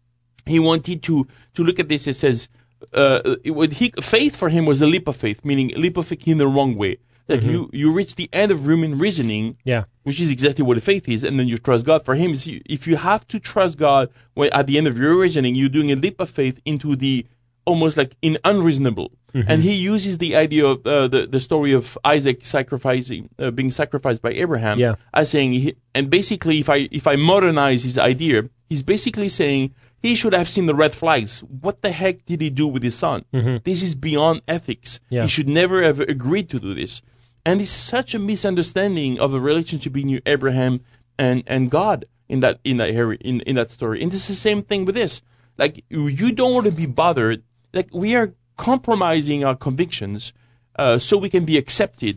he wanted to, to look at this. It says, uh, it would, he, faith for him was a leap of faith, meaning a leap of faith in the wrong way. Like mm-hmm. you, you reach the end of human reasoning, yeah. which is exactly what faith is, and then you trust God. For him, if you have to trust God when, at the end of your reasoning, you're doing a leap of faith into the almost like in unreasonable. Mm-hmm. And he uses the idea of uh, the the story of Isaac sacrificing, uh, being sacrificed by Abraham, yeah. as saying, he, and basically, if I if I modernize his idea, he's basically saying he should have seen the red flags. What the heck did he do with his son? Mm-hmm. This is beyond ethics. Yeah. He should never have agreed to do this. And it's such a misunderstanding of the relationship between Abraham and, and God in that in that area, in, in that story. And it's the same thing with this. Like you don't want to be bothered. Like we are compromising our convictions uh, so we can be accepted.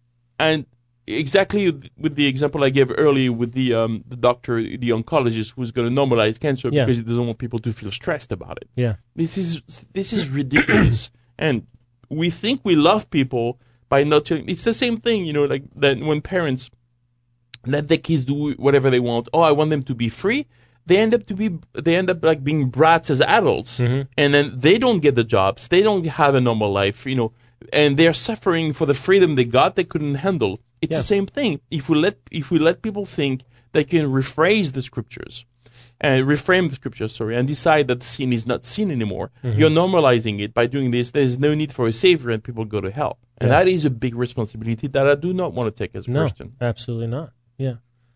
And exactly with the example I gave earlier with the um, the doctor, the oncologist who's going to normalize cancer yeah. because he doesn't want people to feel stressed about it. Yeah, this is this is ridiculous. And we think we love people by not telling. It's the same thing, you know, like that when parents let their kids do whatever they want. Oh, I want them to be free. They end up to be, they end up like being brats as adults, mm-hmm. and then they don't get the jobs. They don't have a normal life, you know, and they're suffering for the freedom they got they couldn't handle. It's yeah. the same thing. If we let if we let people think they can rephrase the scriptures, and reframe the scriptures, sorry, and decide that sin is not sin anymore, mm-hmm. you're normalizing it by doing this. There's no need for a savior, and people go to hell. And yeah. that is a big responsibility that I do not want to take as a no, Christian. Absolutely not. Yeah.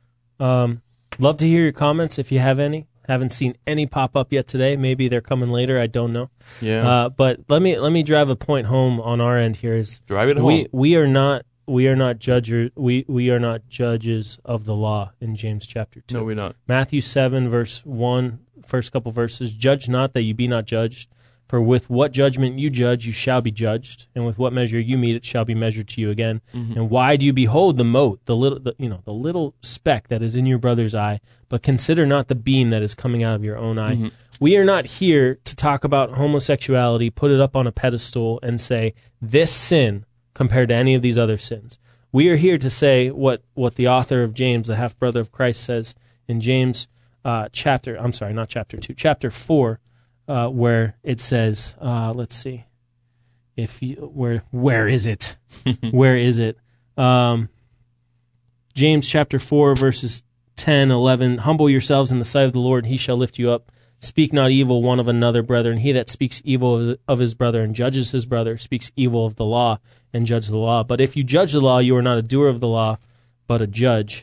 Um, love to hear your comments if you have any. Haven't seen any pop up yet today. Maybe they're coming later. I don't know. Yeah. Uh, but let me let me drive a point home on our end here. Is drive it home. We we are not we are not judges. We we are not judges of the law in James chapter two. No, we're not. Matthew seven verse one, first couple verses. Judge not that you be not judged. For with what judgment you judge, you shall be judged, and with what measure you meet, it shall be measured to you again. Mm-hmm. And why do you behold the mote, the little, the, you know, the little speck that is in your brother's eye, but consider not the beam that is coming out of your own eye? Mm-hmm. We are not here to talk about homosexuality, put it up on a pedestal, and say this sin compared to any of these other sins. We are here to say what what the author of James, the half brother of Christ, says in James uh, chapter. I'm sorry, not chapter two, chapter four. Uh, where it says, uh, let's see, if you, where where is it? Where is it? Um, James chapter four, verses ten, eleven. Humble yourselves in the sight of the Lord, and he shall lift you up. Speak not evil one of another, brethren. He that speaks evil of, of his brother and judges his brother speaks evil of the law and judges the law. But if you judge the law, you are not a doer of the law, but a judge.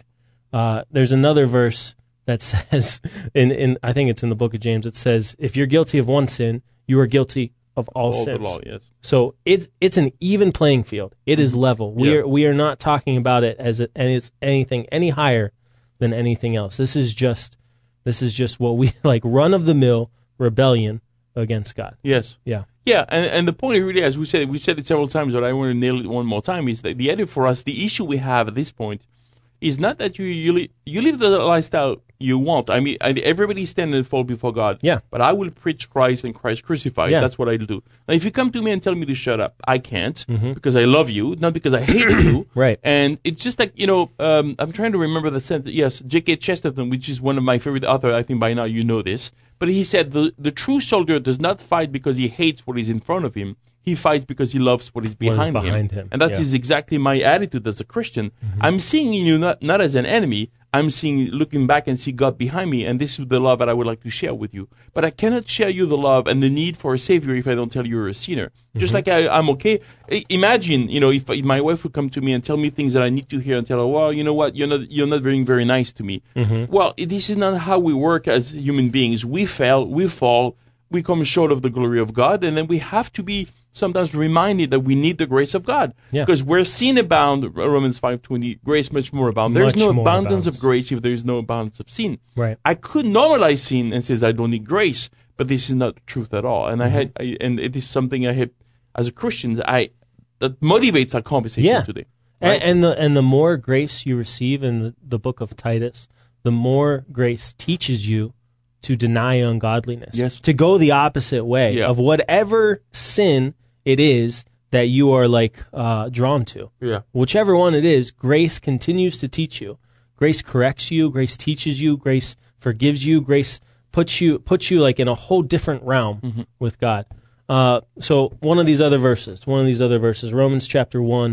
Uh, there's another verse that says, in, in I think it's in the book of James, it says, if you're guilty of one sin, you are guilty of all, all sins. the law, yes. So it's it's an even playing field. It is level. We Yeah. are we are not talking about it as it, and it's anything any higher than anything else. This is just this is just what we like run of the mill rebellion against God. Yes. Yeah. Yeah, and, and the point really, as we said, we said it several times, but I want to nail it one more time, is that the idea for us, the issue we have at this point, is not that you you, li- you live the lifestyle you want. I mean, I, everybody stand and fall before God. Yeah. But I will preach Christ and Christ crucified. Yeah. That's what I'll do. Now, if you come to me and tell me to shut up, I can't because I love you, not because I hate you. Right. And it's just like, you know, um, I'm trying to remember the sentence. Yes, J K. Chesterton, which is one of my favorite authors. I think by now you know this. But he said the, the true soldier does not fight because he hates what is in front of him. He fights because he loves what is behind, What is behind him. him. And that Yeah. is exactly my attitude as a Christian. I'm seeing you not, not as an enemy. I'm seeing, looking back and see God behind me, and this is the love that I would like to share with you. But I cannot share you the love and the need for a Savior if I don't tell you you're a sinner. Just like I, I'm okay. I- Imagine, you know, if, if my wife would come to me and tell me things that I need to hear and tell her, well, you know what, you're not, you're not being very nice to me. Well, it- this is not how we work as human beings. We fail, we fall, we come short of the glory of God, and then we have to be sometimes reminded that we need the grace of God. Yeah. Because where sin abound, Romans five twenty, grace much more abound. There's Much no more abundance abounds. of grace if there's no abundance of sin. Right. I could normalize sin and says I don't need grace, but this is not the truth at all. And I had, I, and it is something I had as a Christian. I that motivates our conversation Yeah. today. And, Right? and the and the more grace you receive in the, the book of Titus, the more grace teaches you to deny ungodliness. Yes. To go the opposite way Yeah. of whatever sin it is that you are like uh, drawn to. Yeah. Whichever one it is, grace continues to teach you. Grace corrects you, grace teaches you, grace forgives you, grace puts you puts you like in a whole different realm Mm-hmm. with God. Uh, so one of these other verses, one of these other verses, Romans chapter one,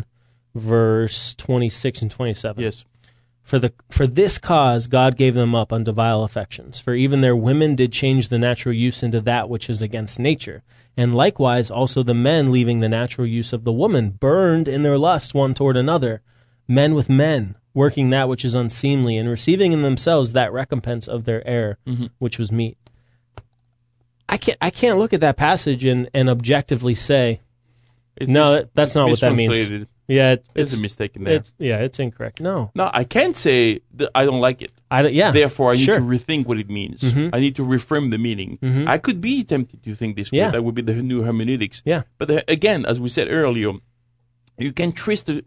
verse twenty-six and twenty-seven. Yes. For the for this cause God gave them up unto vile affections. For even their women did change the natural use into that which is against nature. And likewise also the men, leaving the natural use of the woman, burned in their lust one toward another, men with men, working that which is unseemly, and receiving in themselves that recompense of their error, which was meat. I can't I can't look at that passage and, and objectively say, It's no, mis- that, that's not what that means. mistranslated. Yeah, it, There's it's a mistake in there. It's, yeah, it's incorrect. No, No, I can't say that I don't like it. I don't- yeah. Therefore, I need sure. to rethink what it means. I need to reframe the meaning. I could be tempted to think this way. Yeah. That would be the new hermeneutics. Yeah. But the, again, as we said earlier, you can trace the.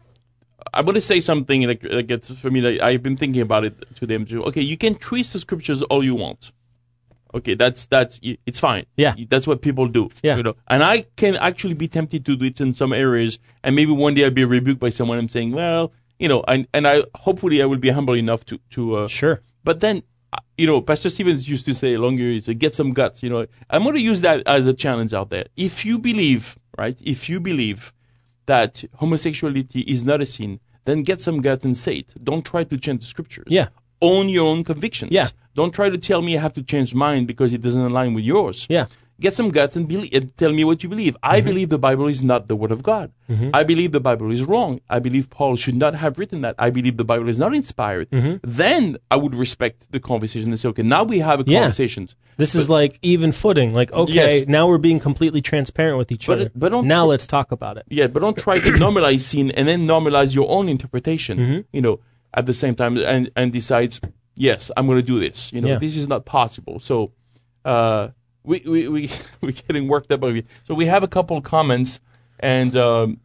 I want to say something like, like it's, for me, like, I've been thinking about it to them too. Okay, you can trace the scriptures all you want. Okay, that's that's it's fine. Yeah. That's what people do. Yeah. You know, and I can actually be tempted to do it in some areas, and maybe one day I'll be rebuked by someone. I'm saying, well, you know, and and I hopefully I will be humble enough to to. Uh, Sure. But then, uh, you know, Pastor Stevens used to say long years, get some guts. You know, I'm going to use that as a challenge out there. If you believe, right? If you believe that homosexuality is not a sin, then get some guts and say it. Don't try to change the scriptures. Yeah. Own your own convictions. Yeah. Don't try to tell me I have to change mine because it doesn't align with yours. Yeah. Get some guts and, believe, and tell me what you believe. I Mm-hmm. believe the Bible is not the Word of God. I believe the Bible is wrong. I believe Paul should not have written that. I believe the Bible is not inspired. Then I would respect the conversation and say, okay, now we have a Yeah. conversation. This is like even footing. Like, okay, Yes. now we're being completely transparent with each But other. it- but don't now tr- let's talk about it. Yeah, but don't try to normalize sin and then normalize your own interpretation, Mm-hmm. you know, at the same time and, and decides, yes, I'm going to do this. You know, Yeah. this is not possible. So, uh, we, we, we, we're getting worked up. Over here. So we have a couple comments and, um,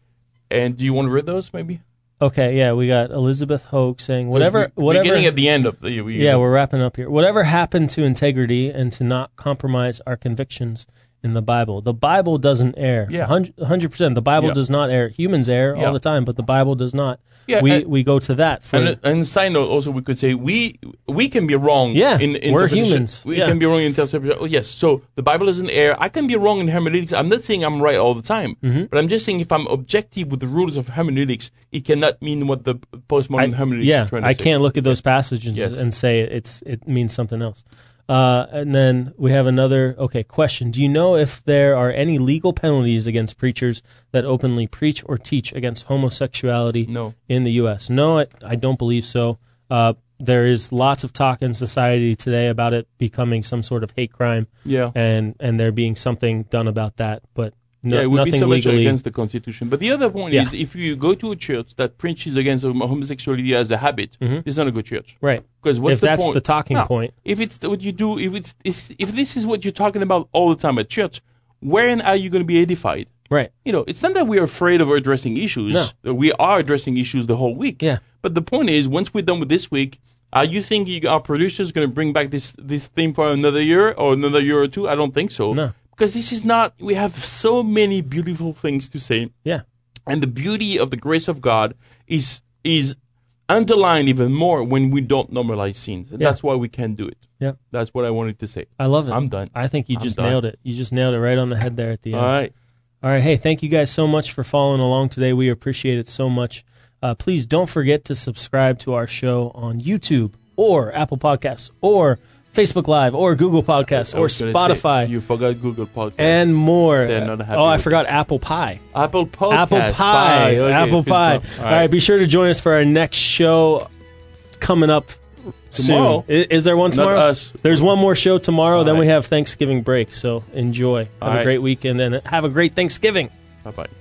and do you want to read those maybe? Okay, yeah, we got Elizabeth Hogue saying whatever, We're whatever. Beginning at the end of the, we, yeah, we're wrapping up here. Whatever happened to integrity and to not compromise our convictions in the Bible? The Bible doesn't err. Yeah. one hundred percent. The Bible Yeah. does not err. Humans err Yeah. all the time, but the Bible does not. Yeah, we and- we go to that for And, and side note, also, we could say we we can be wrong. Yeah, in, in we're interpretation. humans. We Yeah. can be wrong in interpretation. Oh, yes, so the Bible doesn't err. I can be wrong in hermeneutics. I'm not saying I'm right all the time, Mm-hmm. but I'm just saying if I'm objective with the rules of hermeneutics, it cannot mean what the postmodern I, hermeneutics yeah, is trying to I say. can't look at those passages Yes. and say it's it means something else. Uh, and then we have another, okay, question. Do you know if there are any legal penalties against preachers that openly preach or teach against homosexuality No. in the U S? No, I, I don't believe so. Uh, there is lots of talk in society today about it becoming some sort of hate crime. Yeah. And, and there being something done about that. But no, yeah, it would nothing be so much legally against the Constitution. But the other point Yeah. is, if you go to a church that preaches against homosexuality as a habit, Mhm. it's not a good church. Right. Because what's If the that's point? the talking No. point. If it's what you do, if it's, it's if this is what you're talking about all the time at church, wherein are you going to be edified? Right. You know, it's not that we're afraid of addressing issues. No. We are addressing issues the whole week. Yeah. But the point is, once we're done with this week, are you thinking our producers going to bring back this this theme for another year or another year or two? I don't think so. No. Because this is not, we have so many beautiful things to say. Yeah. And the beauty of the grace of God is is underlined even more when we don't normalize sins. And Yeah. that's why we can do it. Yeah. That's what I wanted to say. I love it. I'm done. I think you I'm just done. nailed it. You just nailed it right on the head there at the end. All right. All right. Hey, thank you guys so much for following along today. We appreciate it so much. Uh, please don't forget to subscribe to our show on YouTube or Apple Podcasts or Facebook Live or Google Podcasts I or was gonna Spotify say, you forgot Google Podcast. and more. They're not happy oh, I with forgot Apple Pie. Apple Podcast. Apple Pie. Pie. Okay, Apple fist Pie. bump. All right. Be sure to join us for our next show coming up Tomorrow. soon. Is, is there one Not tomorrow? us. There's one more show tomorrow. All then we right. have Thanksgiving break. So enjoy. Have All a right. great weekend and have a great Thanksgiving. Bye-bye.